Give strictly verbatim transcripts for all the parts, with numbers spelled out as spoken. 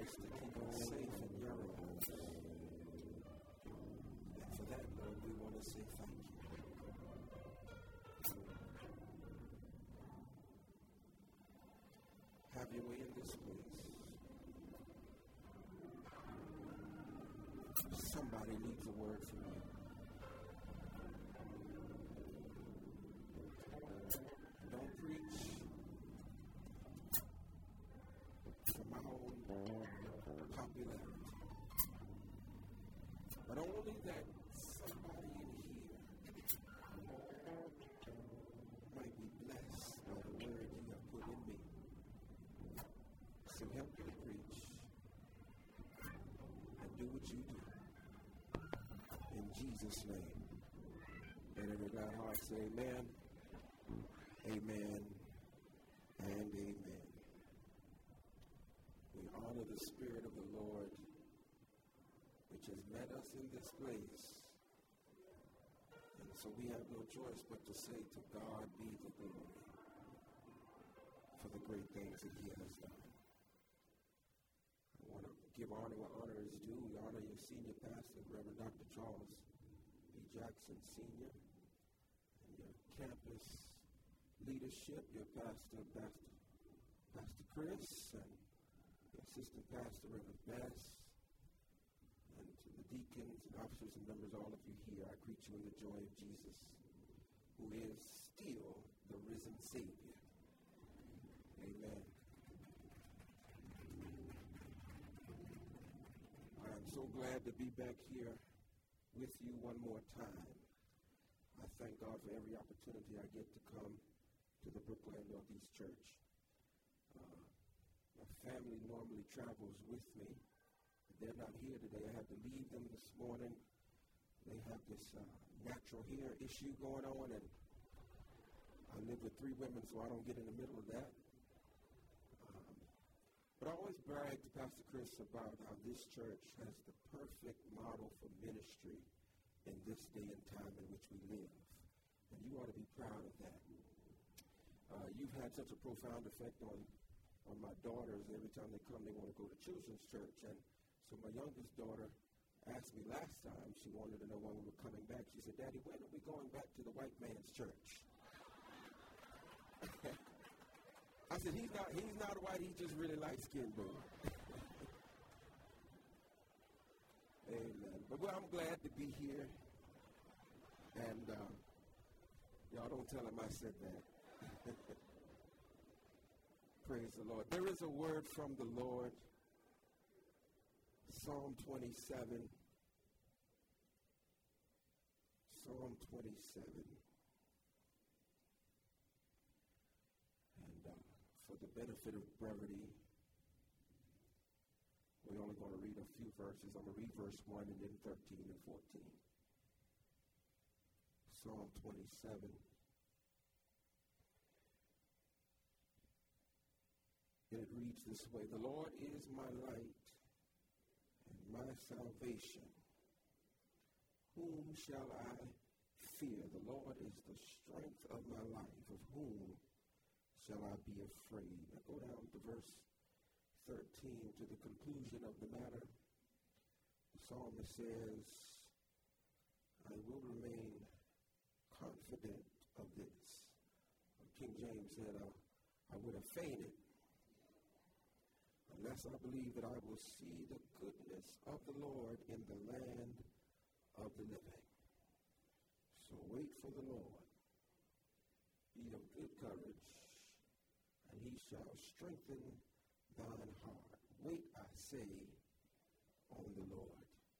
Christ to keep us safe and narrow. And for that, Lord, we want to say thank you. Have your way in this place. Somebody needs a word from you. Don't preach for my own popularity, but only that somebody in here might be blessed by the word you have put in me. So help me to preach and do what you do. In Jesus' name. And every God heart say amen, amen, and amen. We honor the Spirit of the Lord, which has met us in this place. And so we have no choice but to say, to God be the glory for the great things that he has done. I want to give honor where honor is due. We honor your senior pastor, Reverend Doctor Charles B. Jackson, Senior, and your campus leadership, your pastor, Pastor, Pastor Chris, and your assistant pastor, Reverend Bass, and to the deacons and officers and members, all of you here, I greet you in the joy of Jesus, who is still the risen Savior. Amen. I'm so glad to be back here with you one more time. I thank God for every opportunity I get to come to the Brookland Northeast Church. Uh, my family normally travels with me. They're not here today. I had to leave them this morning. They have this uh, natural hair issue going on, and I live with three women, so I don't get in the middle of that. Um, but I always brag to Pastor Chris about how this church has the perfect model for ministry in this day and time in which we live. And you ought to be proud of that. Uh, you've had such a profound effect on, on my daughters. Every time they come, they want to go to children's church. And so my youngest daughter asked me last time, she wanted to know when we were coming back. She said, Daddy, when are we going back to the white man's church? I said, he's not he's not white, he just really light-skinned, boo. Amen. But well, I'm glad to be here. And uh, y'all don't tell him I said that. Praise the Lord. There is a word from the Lord. Psalm twenty-seven. Psalm twenty-seven. And uh, for the benefit of brevity, we're only going to read a few verses. I'm going to read verse one and then thirteen and fourteen. Psalm twenty-seven. And it reads this way: The Lord is my light and my salvation. Whom shall I fear? The Lord is the strength of my life. Of whom shall I be afraid? Now go down to verse thirteen, to the conclusion of the matter. The psalmist says, I will remain confident of this. King James said, I, I would have fainted unless I believe that I will see the goodness of the Lord in the land of the living. So wait for the Lord. Be of good courage, and he shall strengthen thine heart. Wait, I say, on the Lord.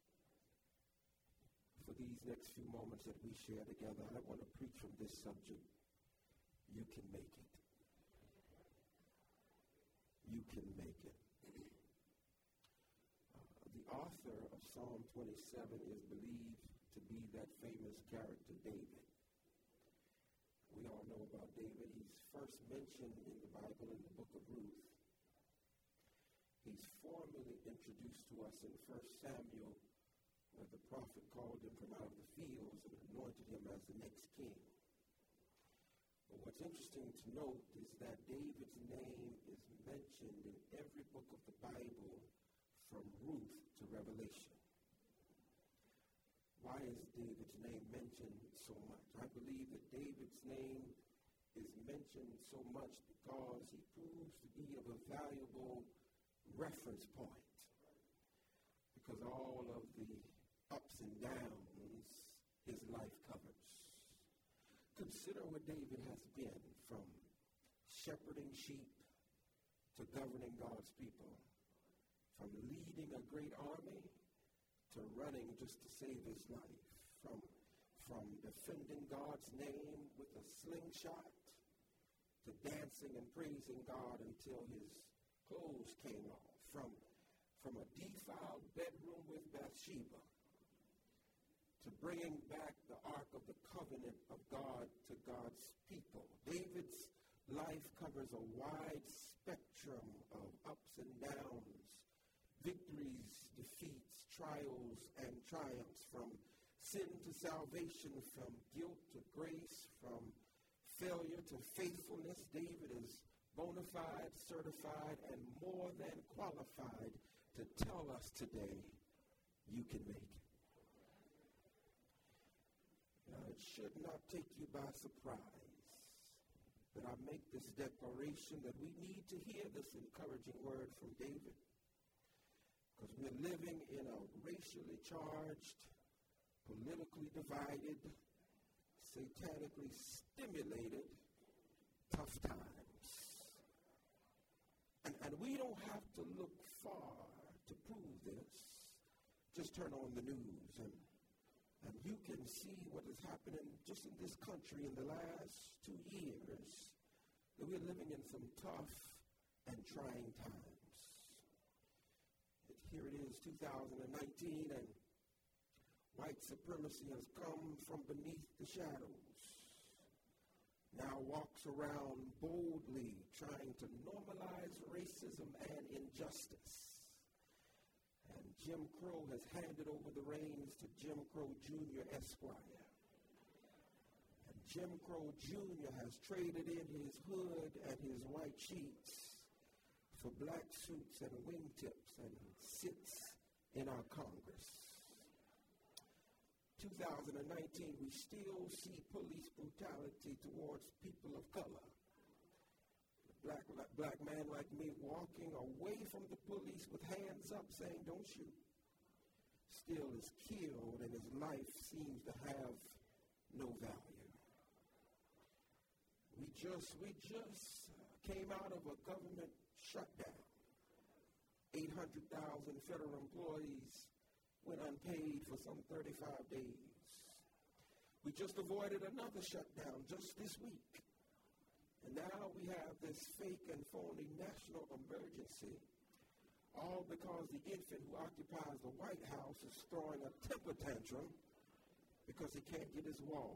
For these next few moments that we share together, I want to preach from this subject. You can make it. You can make it. Uh, the author of Psalm twenty-seven is believed to be that famous character, David. We all know about David. He's first mentioned in the Bible in the book of Ruth. He's formally introduced to us in First Samuel, where the prophet called him from out of the fields and anointed him as the next king. But what's interesting to note is that David's name is mentioned in every book of the Bible from Ruth to Revelation. Why is David's name mentioned so much? I believe that David's name is mentioned so much because he proves to be of a valuable reference point. Because all of the ups and downs his life covers. Consider where David has been, from shepherding sheep to governing God's people, from leading a great army to running just to save his life, from, from defending God's name with a slingshot to dancing and praising God until his clothes came off, from, from a defiled bedroom with Bathsheba to bringing back the Ark of the Covenant of God to God's people. David's life covers a wide spectrum of ups and downs, victories, defeats, trials, and triumphs, from sin to salvation, from guilt to grace, from failure to faithfulness. David is bona fide, certified, and more than qualified to tell us today, you can make it. Now, it should not take you by surprise that I make this declaration that we need to hear this encouraging word from David, because we're living in a racially charged, politically divided, satanically stimulated, tough times. And, and we don't have to look far to prove this. Just turn on the news and And you can see what is happening just in this country in the last two years, that we're living in some tough and trying times. Here it is, two thousand nineteen, and white supremacy has come from beneath the shadows. Now walks around boldly trying to normalize racism and injustice. And Jim Crow has handed over the reins to Jim Crow Junior Esquire. And Jim Crow Junior has traded in his hood and his white sheets for black suits and wingtips and sits in our Congress. two thousand nineteen, we still see police brutality towards people of color. Black, black man like me walking away from the police with hands up saying, don't shoot, still is killed, and his life seems to have no value. We just, we just came out of a government shutdown. eight hundred thousand federal employees went unpaid for some thirty-five days. We just avoided another shutdown just this week. And now we have this fake and phony national emergency, all because the infant who occupies the White House is throwing a temper tantrum because he can't get his wall.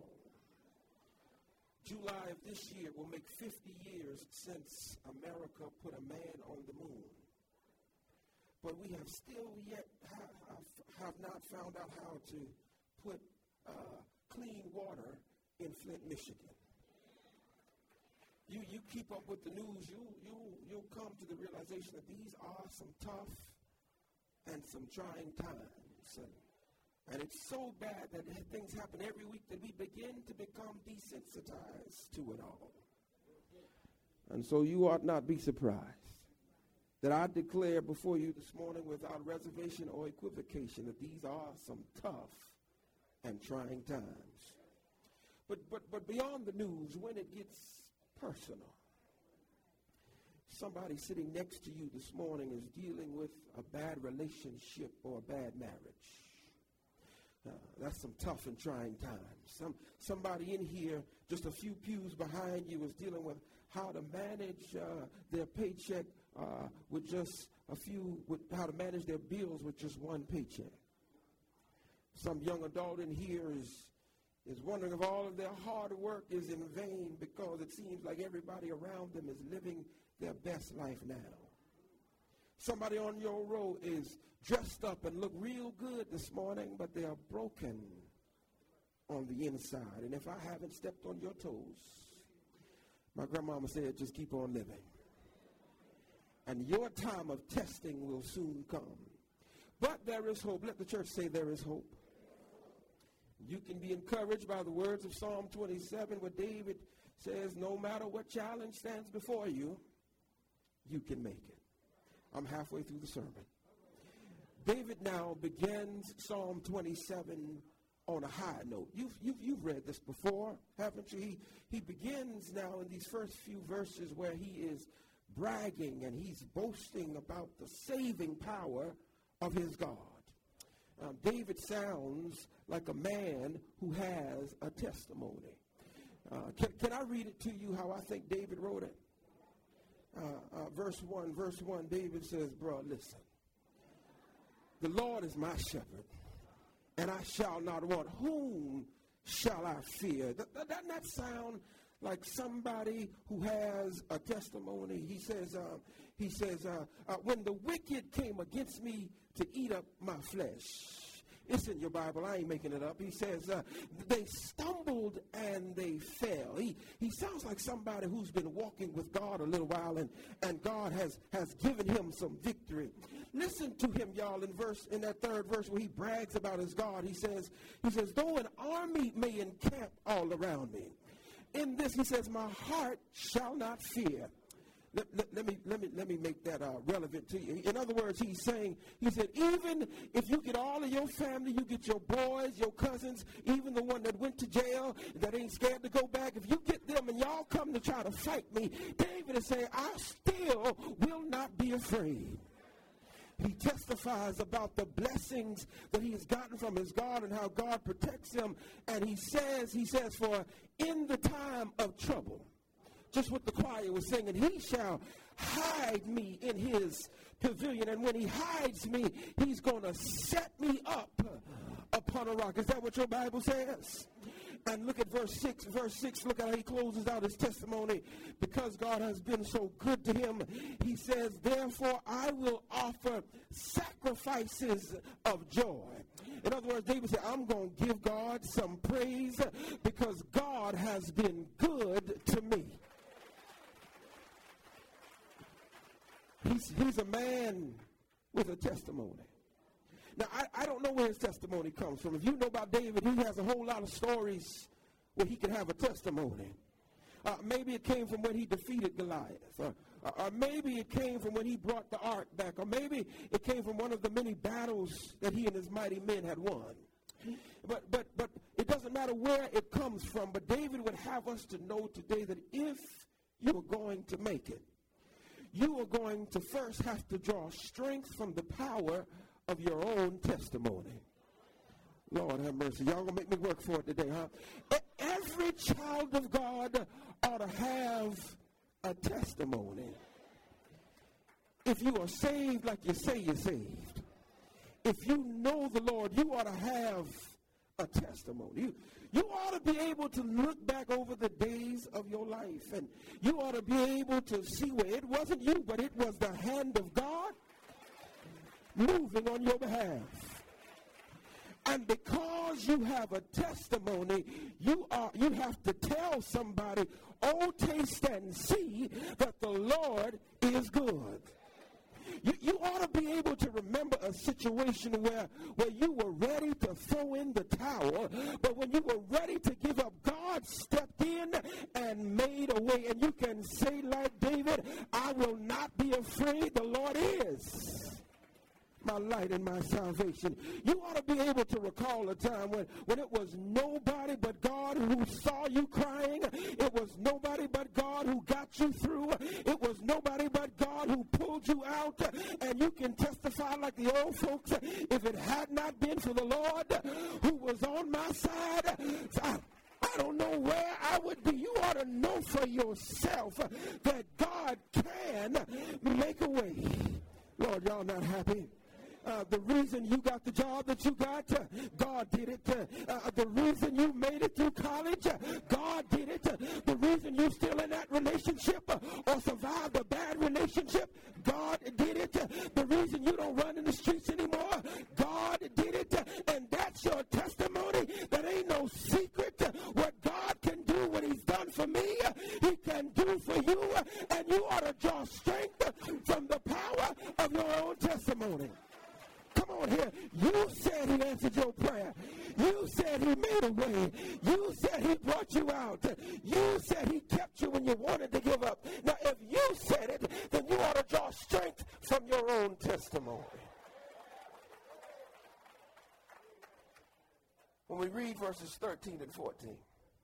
July of this year will make fifty years since America put a man on the moon. But we have still yet have, have not found out how to put uh, clean water in Flint, Michigan. You you keep up with the news, you you you'll come to the realization that these are some tough and some trying times. And, and it's so bad that things happen every week that we begin to become desensitized to it all. And so you ought not be surprised that I declare before you this morning without reservation or equivocation that these are some tough and trying times. But but but beyond the news, when it gets personal, somebody sitting next to you this morning is dealing with a bad relationship or a bad marriage. Uh, that's some tough and trying times. Some somebody in here, just a few pews behind you, is dealing with how to manage uh, their paycheck uh, with just a few, with how to manage their bills with just one paycheck. Some young adult in here is is wondering if all of their hard work is in vain because it seems like everybody around them is living their best life now. Somebody on your row is dressed up and look real good this morning, but they are broken on the inside. And if I haven't stepped on your toes, my grandmama said, just keep on living. And your time of testing will soon come. But there is hope. Let the church say there is hope. You can be encouraged by the words of Psalm twenty-seven, where David says, no matter what challenge stands before you, you can make it. I'm halfway through the sermon. David now begins Psalm twenty-seven on a high note. You've, you've, you've read this before, haven't you? He, he begins now in these first few verses where he is bragging and he's boasting about the saving power of his God. Um, David sounds like a man who has a testimony. Uh, can, can I read it to you how I think David wrote it? Uh, uh, verse one, verse one, David says, bro, listen. The Lord is my shepherd, and I shall not want. Whom shall I fear? Th- th- doesn't that sound like somebody who has a testimony? He says, uh, he says, uh, uh, when the wicked came against me to eat up my flesh. It's in your Bible. I ain't making it up. He says, uh, they stumbled and they fell. He he sounds like somebody who's been walking with God a little while, and, and God has, has given him some victory. Listen to him, y'all, in verse in that third verse where he brags about his God. He says, he says, though an army may encamp all around me, in this he says, my heart shall not fear. Let, let, let me let me let me make that uh, relevant to you. In other words, he's saying, he said, even if you get all of your family, you get your boys, your cousins, even the one that went to jail that ain't scared to go back, if you get them and y'all come to try to fight me, David is saying, I still will not be afraid. He testifies about the blessings that he has gotten from his God and how God protects him. And he says, he says, for in the time of trouble, just what the choir was singing, he shall hide me in his pavilion. And when he hides me, he's going to set me up upon a rock. Is that what your Bible says? And look at verse six. Verse six, look at how he closes out his testimony. Because God has been so good to him, he says, therefore I will offer sacrifices of joy. In other words, David said, I'm going to give God some praise because God has been good to me. He's, he's a man with a testimony. Now, I, I don't know where his testimony comes from. If you know about David, he has a whole lot of stories where he can have a testimony. Uh, maybe it came from when he defeated Goliath. Or, or maybe it came from when he brought the ark back. Or maybe it came from one of the many battles that he and his mighty men had won. But, but, but it doesn't matter where it comes from. But David would have us to know today that if you are going to make it, you are going to first have to draw strength from the power of your own testimony. Lord have mercy. Y'all gonna make me work for it today, huh? Every child of God ought to have a testimony. If you are saved like you say you're saved, if you know the Lord, you ought to have a testimony. You, you ought to be able to look back over the days of your life, and you ought to be able to see where it wasn't you, but it was the hand of God moving on your behalf. And because you have a testimony, you are you have to tell somebody, oh, taste and see that the Lord is good. You, you ought to be able to remember a situation where, where you were ready to throw in the towel, but when you were ready to give up, God stepped in and made a way. And you can say like David, I will not be afraid, the Lord is my light and my salvation. You ought to be able to recall a time when, when it was nobody but God who saw you crying. It was nobody but God who got you through. It was nobody but God who pulled you out. And you can testify like the old folks, if it had not been for the Lord who was on my side, I, I don't know where I would be. You ought to know for yourself that God can make a way. Lord, y'all not happy? Uh, the reason you got the job that you got, uh, God did it. Uh, uh, the reason you made it through college, uh, God did it. Uh, the reason you're still in that relationship uh, or survived a bad relationship, God did it. Uh, the reason you don't run in the streets anymore, God did it. Uh, and that's your testimony. That ain't no secret. Uh, what God can do, what he's done for me, uh, he can do for you. Uh, and you ought to draw strength uh, from the power of your own testimony. Come on said here, you said he answered your prayer. You said he made a way. You said he brought you out. You said he kept you when you wanted to give up. Now, if you said it, then you ought to draw strength from your own testimony. When we read verses thirteen and fourteen,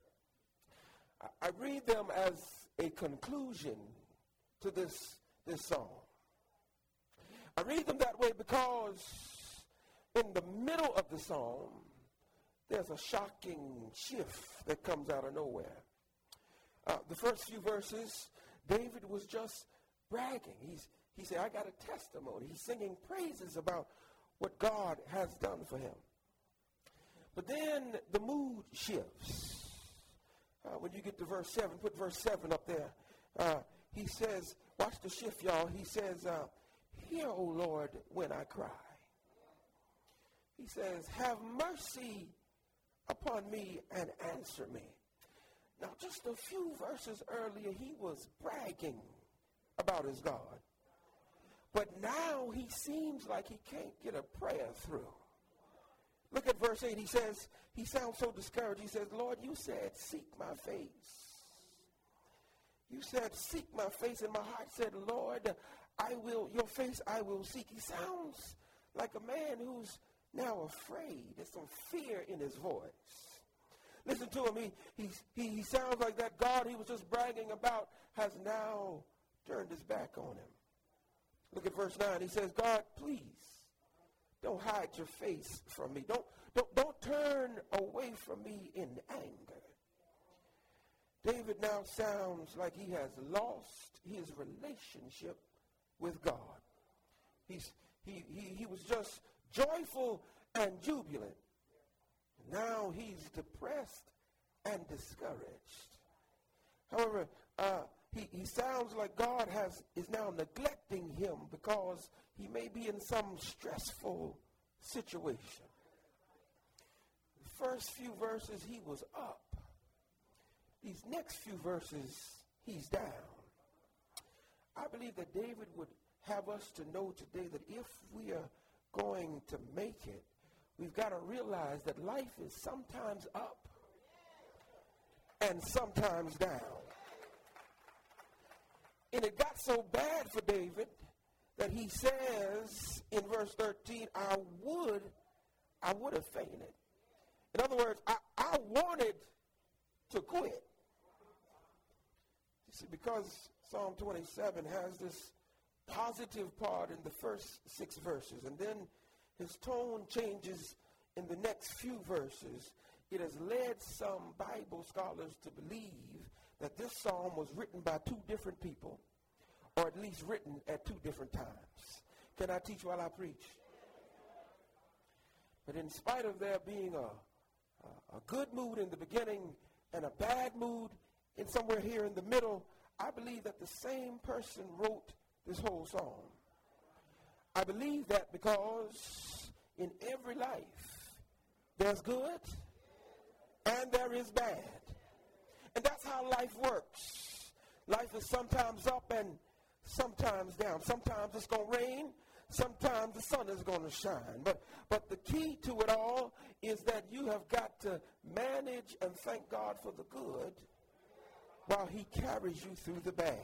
I read them as a conclusion to this, this song. I read them that way because in the middle of the song, there's a shocking shift that comes out of nowhere. Uh, the first few verses, David was just bragging. He's, he said, I got a testimony. He's singing praises about what God has done for him. But then the mood shifts. Uh, when you get to verse seven, put verse seven up there. Uh, he says, watch the shift, y'all. He says, uh, hear, O Lord, when I cry. He says, have mercy upon me and answer me. Now, just a few verses earlier, he was bragging about his God. But now he seems like he can't get a prayer through. Look at verse eight. He says, he sounds so discouraged. He says, Lord, you said, seek my face. You said, seek my face. And my heart said, Lord, I will, your face I will seek. He sounds like a man who's now afraid. There's some fear in his voice. Listen to him. He, he, he sounds like that God he was just bragging about has now turned his back on him. Look at verse nine. He says, God, please, don't hide your face from me. Don't, don't, don't turn away from me in anger. David now sounds like he has lost his relationship with God. He's, he, he, he was just joyful and jubilant. Now he's depressed and discouraged. However, uh, he, he sounds like God has is now neglecting him because he may be in some stressful situation. The first few verses, he was up. These next few verses, he's down. I believe that David would have us to know today that if we are going to make it, we've got to realize that life is sometimes up and sometimes down. And it got so bad for David that he says in verse thirteen, I would, I would have fainted. In other words, I, I wanted to quit. You see, because Psalm twenty-seven has this positive part in the first six verses, and then his tone changes in the next few verses. It has led some Bible scholars to believe that this psalm was written by two different people, or at least written at two different times. Can I teach while I preach? But in spite of there being a, a, a good mood in the beginning and a bad mood in somewhere here in the middle, I believe that the same person wrote this whole psalm. I believe that because in every life, there's good and there is bad. And that's how life works. Life is sometimes up and sometimes down. Sometimes it's going to rain. Sometimes the sun is going to shine. But, but the key to it all is that you have got to manage and thank God for the good while he carries you through the bad.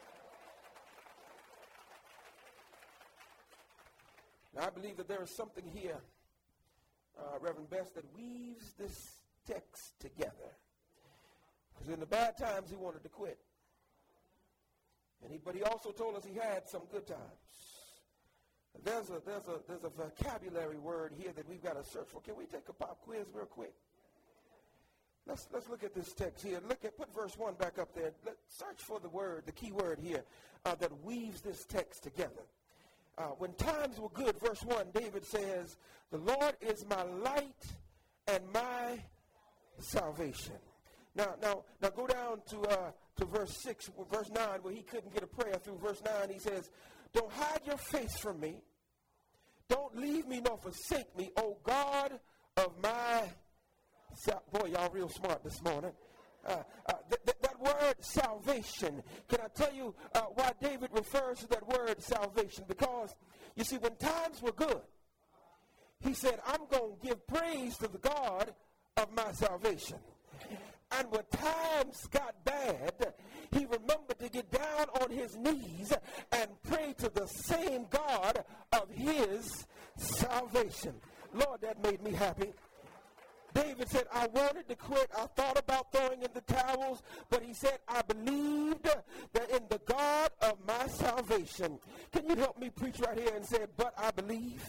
Now, I believe that there is something here, uh, Reverend Best, that weaves this text together. Because in the bad times, he wanted to quit. And he, but he also told us he had some good times. There's a, there's a, there's a vocabulary word here that we've got to search for. Can we take a pop quiz real quick? Let's, let's look at this text here. Look at, put verse one back up there. Let's search for the word, the key word here, uh, that weaves this text together. Uh, when times were good, verse one, David says, the Lord is my light and my salvation. Now, now, now go down to uh, to verse six, verse nine, where he couldn't get a prayer through. Verse nine, he says, don't hide your face from me. Don't leave me nor forsake me, O God of my sal-. Boy, y'all real smart this morning. Uh, uh, th- th- that word salvation, can I tell you uh, why David refers to that word salvation? Because, you see, when times were good, he said, I'm going to give praise to the God of my salvation. And when times got bad, he remembered to get down on his knees and pray to the same God of his salvation. Lord, that made me happy. David said, I wanted to quit. I thought about throwing in the towels, but he said, I believed that in the God of my salvation. Can you help me preach right here and say, but I believe?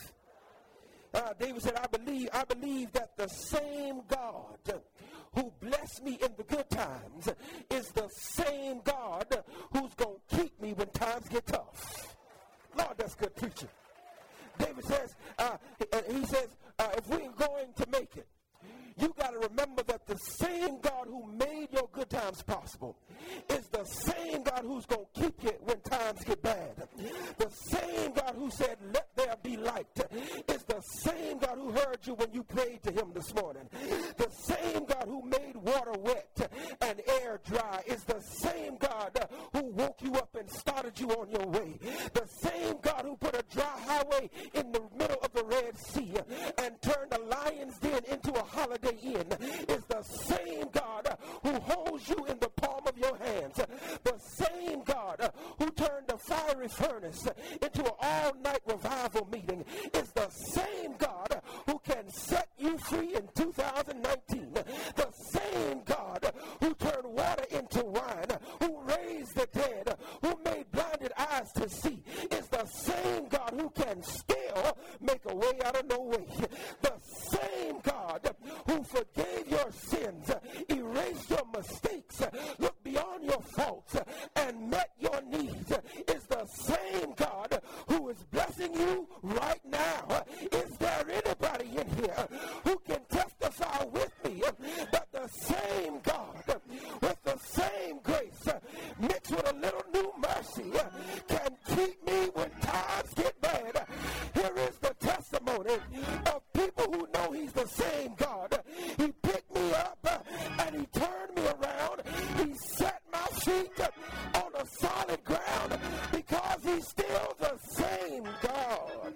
Uh, David said, I believe, I believe that the same God who blessed me in the good times is the same God who's going to keep me when times get tough. Lord, that's good preaching. David says, uh, he says, uh, if we're going to make it, you got to remember that the same God who made your good times possible is the same God who's going to keep you when times get bad. The same God who said, let there be light, is the same God who heard you when you prayed to him this morning. The same God who made water wet and air dry is the same God who woke you up and started you on your way. The same God who put a dry highway in the middle of the Red Sea and turned a lion's den into a holiday inn is the same God who holds you in the palm of your hands. The same God who turned the fiery furnace into an all-night revival meeting is the same God who can set you free in two thousand nineteen. The same God who turned water into wine, who raised the dead, who made blinded eyes to see, is the same God who can still make a way out of no way. The same God who forgave your sins, erased your mistakes, looked beyond your faults, and met your needs is the same God who is blessing you right now. Is there anybody in here who can testify with me that the same God with the same grace mixed with a little new mercy can keep me when times get bad? Here is the testimony of people who know he's the same God. He picked me up and he turned me around. He set my feet on a solid ground because he's still the same God.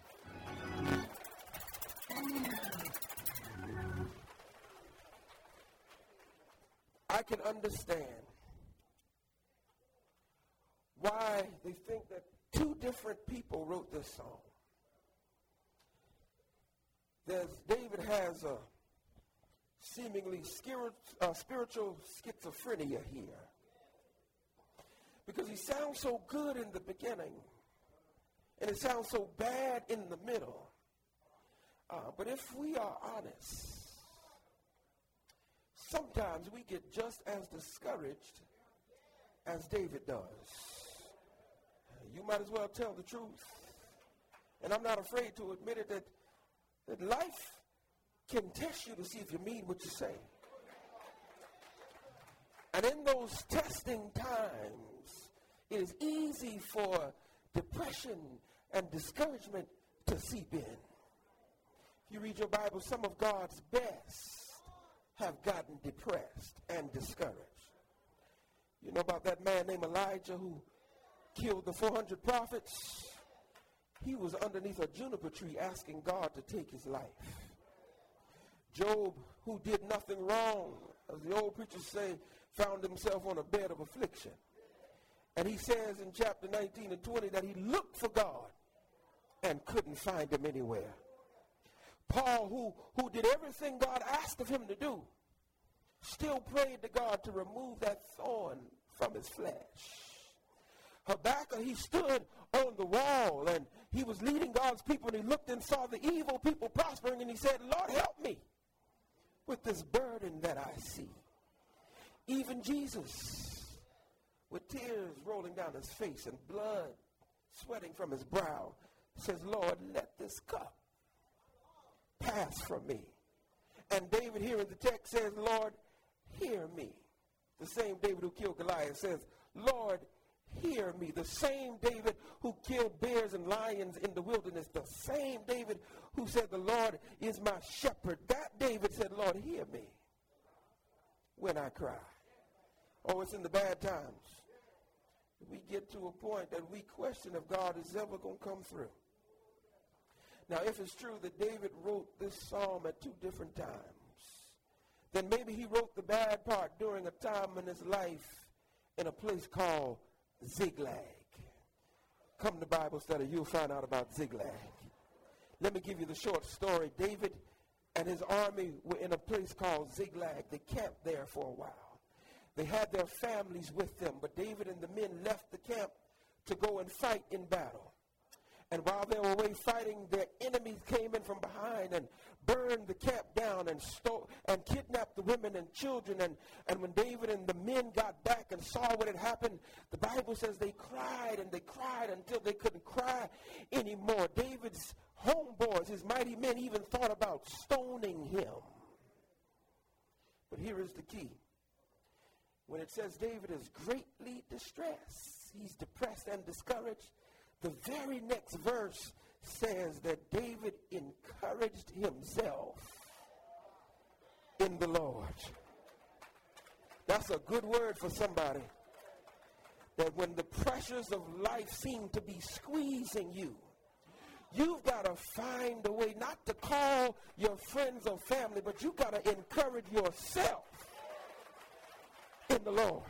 I can understand why they think that two different people wrote this song. There's, David has a seemingly spirit, uh, spiritual schizophrenia here because he sounds so good in the beginning and it sounds so bad in the middle. Uh, but if we are honest, sometimes we get just as discouraged as David does. You might as well tell the truth. And I'm not afraid to admit it that, that life can test you to see if you mean what you say. And in those testing times, it is easy for depression and discouragement to seep in. If you read your Bible, some of God's best have gotten depressed and discouraged. You know about that man named Elijah who killed the four hundred prophets? He was underneath a juniper tree asking God to take his life. Job, who did nothing wrong, as the old preachers say, found himself on a bed of affliction. And he says in chapter nineteen and twenty that he looked for God and couldn't find him anywhere. Paul, who, who did everything God asked of him to do, still prayed to God to remove that thorn from his flesh. Habakkuk, he stood on the wall and he was leading God's people and he looked and saw the evil people prospering and he said, Lord, help me with this burden that I see. Even Jesus, with tears rolling down his face and blood sweating from his brow, says, Lord, let this cup pass from me. And David here in the text says, Lord, hear me. The same David who killed Goliath says, Lord, hear me. The same David who killed bears and lions in the wilderness. The same David who said, the Lord is my shepherd. That David said, Lord, hear me when I cry. Oh, it's in the bad times. We get to a point that we question if God is ever going to come through. Now, if it's true that David wrote this psalm at two different times, then maybe he wrote the bad part during a time in his life in a place called Ziklag. Come to Bible study, you'll find out about Ziklag. Let me give you the short story. David and his army were in a place called Ziklag. They camped there for a while. They had their families with them, but David and the men left the camp to go and fight in battle. And while they were away fighting, their enemies came in from behind and burned the camp down and stole and kidnapped the women and children. And, and when David and the men got back and saw what had happened, the Bible says they cried and they cried until they couldn't cry anymore. David's homeboys, his mighty men, even thought about stoning him. But here is the key. When it says David is greatly distressed, he's depressed and discouraged, the very next verse says that David encouraged himself in the Lord. That's a good word for somebody. That when the pressures of life seem to be squeezing you, you've got to find a way not to call your friends or family, but you've got to encourage yourself in the Lord.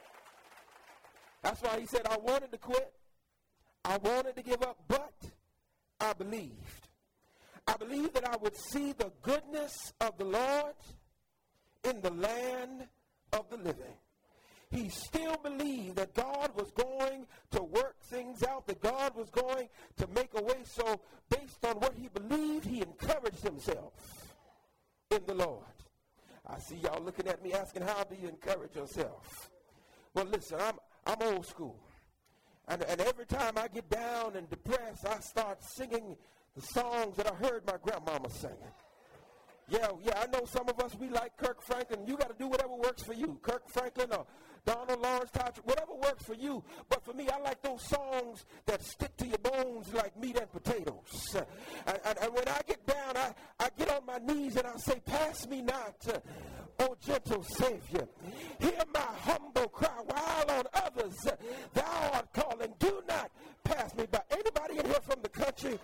That's why he said, I wanted to quit. I wanted to give up, but I believed. I believed that I would see the goodness of the Lord in the land of the living. He still believed that God was going to work things out, that God was going to make a way. So based on what he believed, he encouraged himself in the Lord. I see y'all looking at me asking, how do you encourage yourself? Well, listen, I'm, I'm old school. And, and every time I get down and depressed, I start singing the songs that I heard my grandmama singing. Yeah, yeah, I know some of us, we like Kirk Franklin. You got to do whatever works for you. Kirk Franklin or Donald Lawrence, Todd, whatever works for you. But for me, I like those songs that stick to your bones like meat and potatoes. Uh, and, and, and when I get down, I, I get on my knees and I say, pass me not, uh, O gentle Savior. Hear my humble cry while on others uh, thou art calling. Do not pass me by. Anybody in here from the country?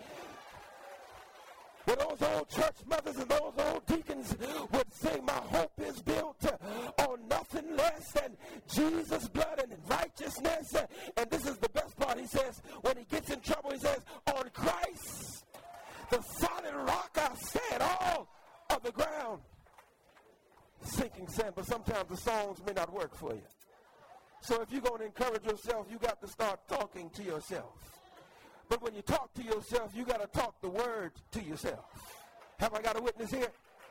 Where those old church mothers and those old deacons would sing, my hope is built uh, on nothing less than Jesus' blood and righteousness. Uh, and this is the best part. He says, when he gets in trouble, he says, on Christ, the solid rock I stand, all of the ground sinking sand. But sometimes the songs may not work for you. So if you're going to encourage yourself, you got to start talking to yourself. But when you talk to yourself, you got to talk the word to yourself. Have I got a witness here?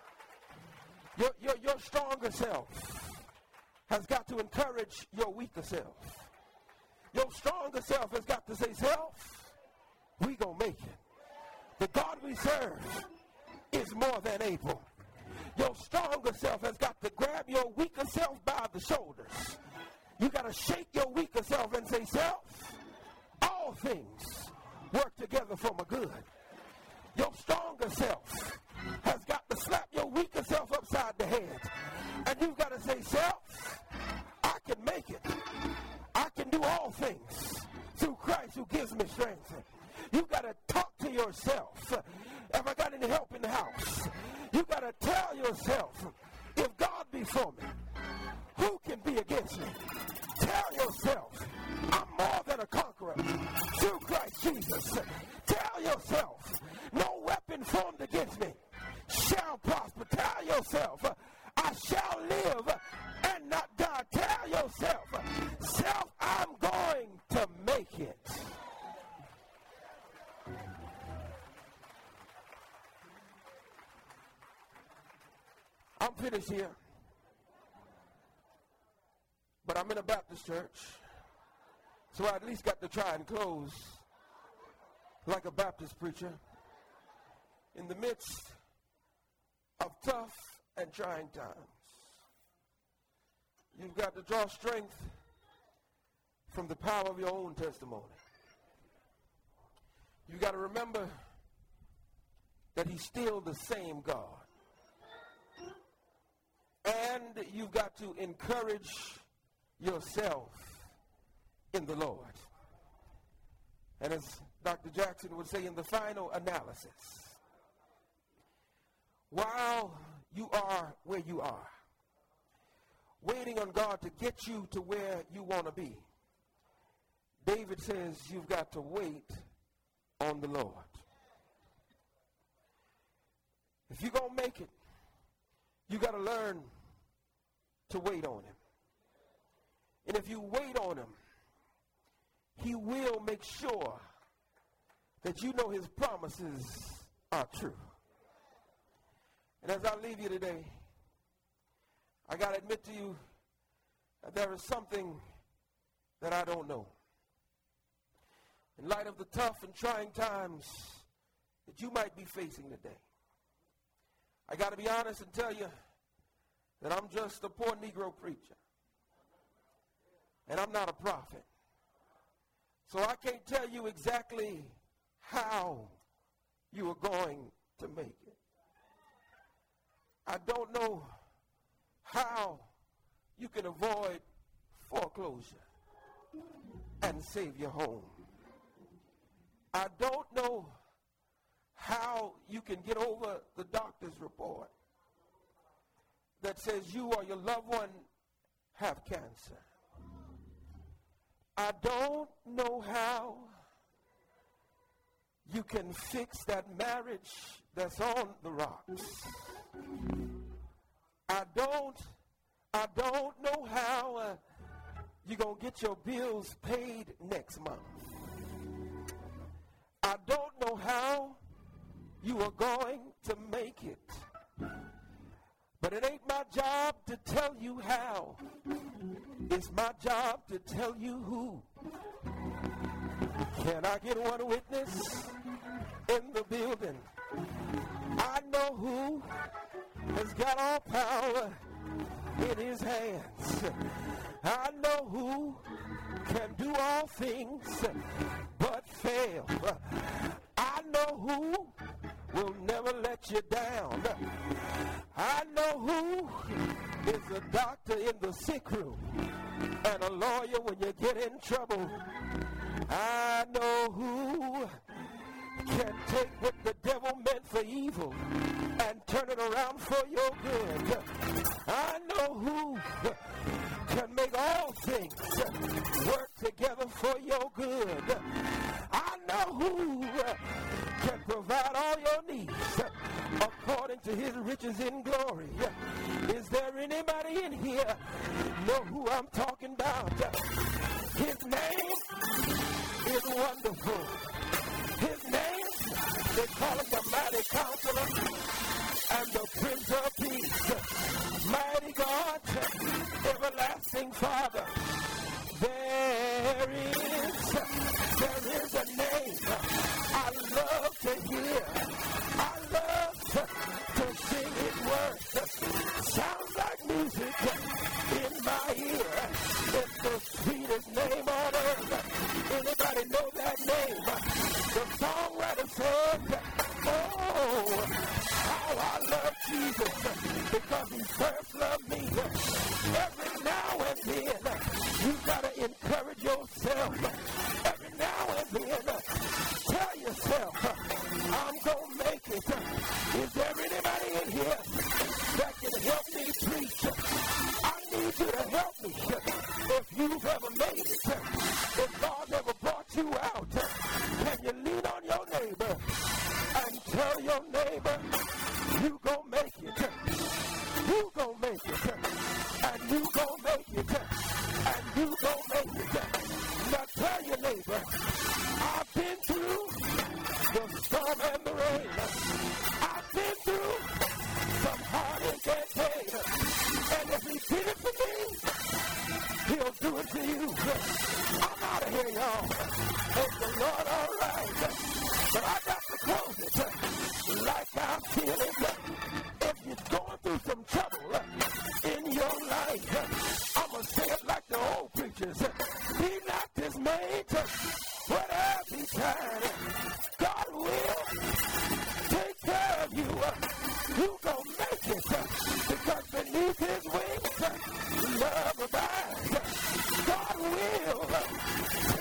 Your, your, your stronger self has got to encourage your weaker self. Your stronger self has got to say, self, we gonna make it. The God we serve is more than able. Your stronger self has got to grab your weaker self by the shoulders. You got to shake your weaker self and say, self, all things work together for my good. Your stronger self has got to slap your weaker self upside the head. And you've got to say, self, I can make it. I can do all things through Christ who gives me strength. You've got to talk to yourself. Have I got any help in the house? You've got to tell yourself, if God be for me, who can be against me? Tell yourself, I'm more than a conqueror through Christ Jesus. Tell yourself, no weapon formed against me shall prosper. Tell yourself, I shall live and not die. Tell yourself, self, I'm going to make it. I'm finished here. But I'm in a Baptist church, so I at least got to try and close like a Baptist preacher in the midst of tough and trying times. You've got to draw strength from the power of your own testimony. You've got to remember that he's still the same God. And you've got to encourage yourself in the Lord. And as Doctor Jackson would say, in the final analysis, while you are where you are, waiting on God to get you to where you want to be, David says you've got to wait on the Lord. If you're going to make it, you got to learn to wait on him. And if you wait on him, he will make sure that you know his promises are true. And as I leave you today, I got to admit to you that there is something that I don't know. In light of the tough and trying times that you might be facing today, I got to be honest and tell you that I'm just a poor Negro preacher. And I'm not a prophet. So I can't tell you exactly how you are going to make it. I don't know how you can avoid foreclosure and save your home. I don't know how you can get over the doctor's report that says you or your loved one have cancer. I don't know how you can fix that marriage that's on the rocks. I don't, I don't know how uh, you're going to get your bills paid next month. I don't know how you are going to make it. But it ain't my job to tell you how. It's my job to tell you who. Can I get one witness in the building? I know who has got all power in his hands. I know who can do all things but fail. I know who will never let you down. I know who is a doctor in the sick room and a lawyer when you get in trouble. I know who can take what the devil meant for evil and turn it around for your good. I know who can make all things work together for your good. I know who can provide all your needs according to his riches in glory. Is there anybody in here know who I'm talking about? His name is Wonderful. His name, they call him the Mighty Counselor and the Prince of Peace. Mighty God, Everlasting Father. There is, there is a name I love to hear. I love to, to sing his words. Sounds like music in my ear. It's the sweetest name on earth. Anybody know that name? The songwriter said, oh, how I love Jesus because he first loved me. Every now and then, you got to encourage yourself. Every now and then, tell yourself, I'm going to make it. Is there anybody in here that can help me preach? I need you to help me. If you've ever made it, if God ever brought you out, can you lean on your neighbor and tell your neighbor, you gon' make it. You gon' make it. And you gon' make it. And you gon' make it. Now tell your neighbor, I've been through the storm and the rain. I've been through some heartache and pain. And if he did it for me, he'll do it to you. I'm out of here, y'all. Thank the Lord, all right. But I got to close it like I'm feeling. If you're going through some trouble in your life, I'm going to say it like the old preachers. Be not dismayed, whatever he can. God will take care of you. You gon' make it because beneath his wings, love abides. God will